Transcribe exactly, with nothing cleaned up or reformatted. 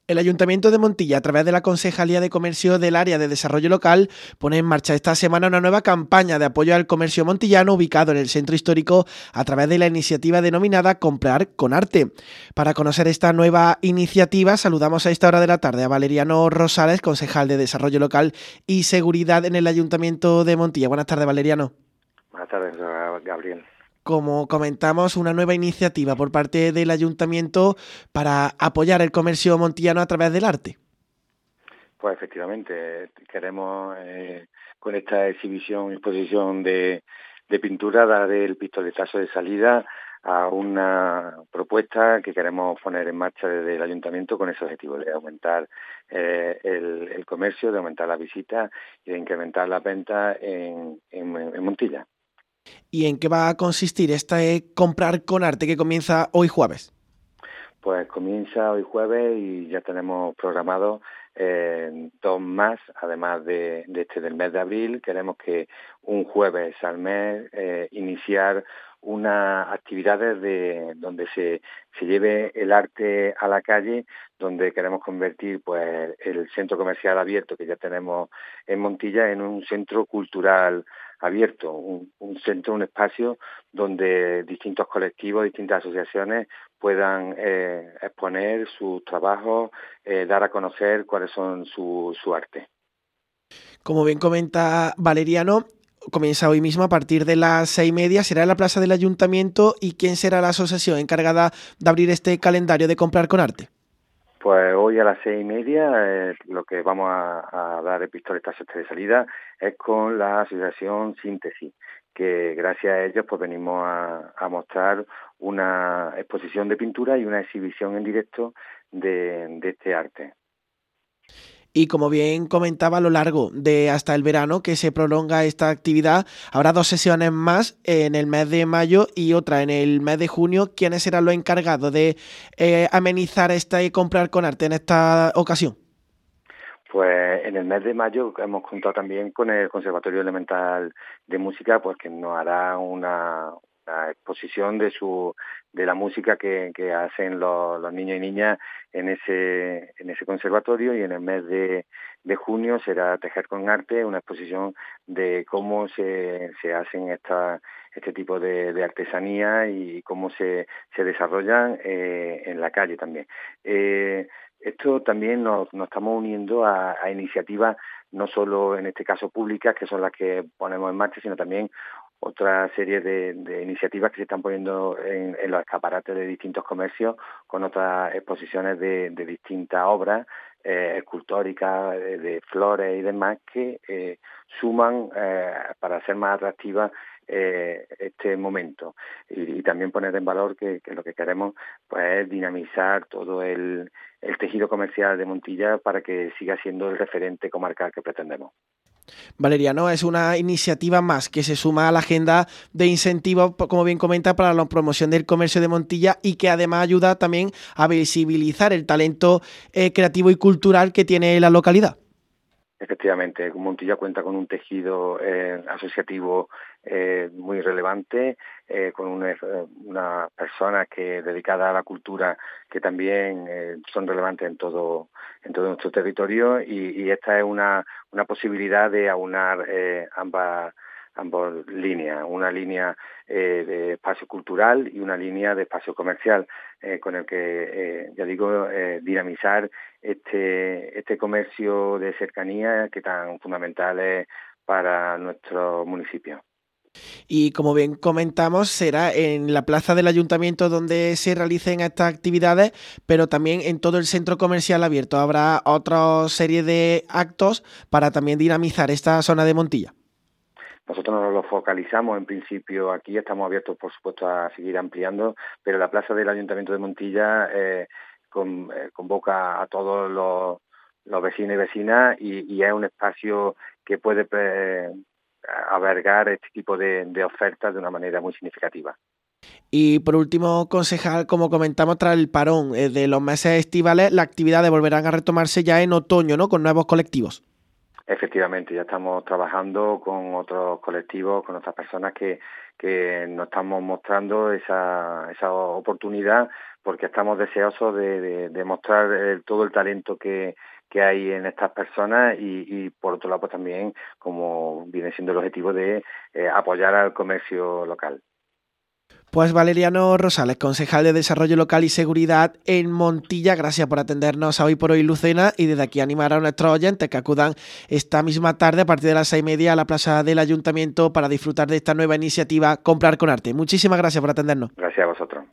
El Ayuntamiento de Montilla, a través de la Concejalía de Comercio del Área de Desarrollo Local, pone en marcha esta semana una nueva campaña de apoyo al comercio montillano ubicado en el centro histórico a través de la iniciativa denominada Comprar con Arte. Para conocer esta nueva iniciativa, saludamos a esta hora de la tarde a Valeriano Rosales, concejal de Desarrollo Local y Seguridad en el Ayuntamiento de Montilla. Buenas tardes, Valeriano. Buenas tardes, Gabriel. Como comentamos, una nueva iniciativa por parte del Ayuntamiento para apoyar el comercio montillano a través del arte. Pues efectivamente, queremos eh, con esta exhibición y exposición de, de pintura dar el pistoletazo de salida a una propuesta que queremos poner en marcha desde el Ayuntamiento con ese objetivo de aumentar eh, el, el comercio, de aumentar las visitas y de incrementar las ventas en, en, en Montilla. ¿Y en qué va a consistir este Comprar con Arte que comienza hoy jueves? Pues comienza hoy jueves y ya tenemos programado eh, dos más, además de, de este del mes de abril. Queremos que un jueves al mes eh, iniciar unas actividades de donde se, se lleve el arte a la calle, donde queremos convertir pues el centro comercial abierto que ya tenemos en Montilla en un centro cultural abierto, un, un centro, un espacio donde distintos colectivos, distintas asociaciones puedan eh, exponer sus trabajos, eh, dar a conocer cuáles son su, su arte. Como bien comenta Valeriano, comienza hoy mismo a partir de las seis y media, será en la plaza del Ayuntamiento. ¿Y quién será la asociación encargada de abrir este calendario de Comprar con Arte? Pues hoy a las seis y media eh, lo que vamos a, a dar el pistoletazo de salida es con la asociación Síntesis, que gracias a ellos pues venimos a, a mostrar una exposición de pintura y una exhibición en directo de, de este arte. Y como bien comentaba, a lo largo de hasta el verano que se prolonga esta actividad, habrá dos sesiones más en el mes de mayo y otra en el mes de junio. ¿Quiénes serán los encargados de eh, amenizar esta y Comprar con Arte en esta ocasión? Pues en el mes de mayo hemos contado también con el Conservatorio Elemental de Música, pues que nos hará una, una exposición de su de la música que, que hacen los, los niños y niñas en ese en ese conservatorio, y en el mes de, de junio será Tejer con Arte, una exposición de cómo se, se hacen esta, este tipo de, de artesanía y cómo se, se desarrollan eh, en la calle también. Eh, Esto también nos, nos estamos uniendo a, a iniciativas, no solo en este caso públicas, que son las que ponemos en marcha, sino también otra serie de, de iniciativas que se están poniendo en, en los escaparates de distintos comercios, con otras exposiciones de, de distintas obras eh, escultóricas, de, de flores y demás, que eh, suman eh, para hacer más atractiva eh, este momento. Y, y también poner en valor que, que lo que queremos pues es dinamizar todo el el tejido comercial de Montilla para que siga siendo el referente comarcal que pretendemos. Valeriano, es una iniciativa más que se suma a la agenda de incentivos, como bien comenta, para la promoción del comercio de Montilla y que además ayuda también a visibilizar el talento eh, creativo y cultural que tiene la localidad. Efectivamente, Montilla cuenta con un tejido eh, asociativo eh, muy relevante, eh, con unas una personas que dedicadas a la cultura que también eh, son relevantes en todo en todo nuestro territorio, y, y esta es una, una posibilidad de aunar eh, ambas ambas líneas, una línea eh, de espacio cultural y una línea de espacio comercial, eh, con el que, eh, ya digo, eh, dinamizar este este comercio de cercanía que tan fundamental es para nuestro municipio. Y como bien comentamos, será en la plaza del Ayuntamiento donde se realicen estas actividades, pero también en todo el centro comercial abierto. Habrá otra serie de actos para también dinamizar esta zona de Montilla. Nosotros nos lo focalizamos en principio aquí, estamos abiertos por supuesto a seguir ampliando, pero la plaza del Ayuntamiento de Montilla eh, con, eh, convoca a todos los, los vecinos y vecinas, y, y es un espacio que puede eh, albergar este tipo de, de ofertas de una manera muy significativa. Y por último, concejal, como comentamos, tras el parón eh, de los meses estivales, las actividades volverán a retomarse ya en otoño, ¿no? Con nuevos colectivos. Efectivamente, ya estamos trabajando con otros colectivos, con otras personas que, que nos estamos mostrando esa, esa oportunidad, porque estamos deseosos de, de, de mostrar eh, todo el talento que, que hay en estas personas y, y por otro lado pues también, como viene siendo el objetivo de eh, apoyar al comercio local. Pues Valeriano Rosales, concejal de Desarrollo Local y Seguridad en Montilla, gracias por atendernos a Hoy por Hoy Lucena, y desde aquí animar a nuestros oyentes que acudan esta misma tarde a partir de las seis y media a la plaza del Ayuntamiento para disfrutar de esta nueva iniciativa Comprar con Arte. Muchísimas gracias por atendernos. Gracias a vosotros.